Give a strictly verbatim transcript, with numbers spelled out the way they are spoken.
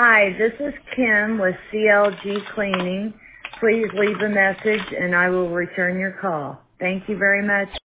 Hi, this is Kim with C L G Cleaning. Please leave a message and I will return your call. Thank you very much.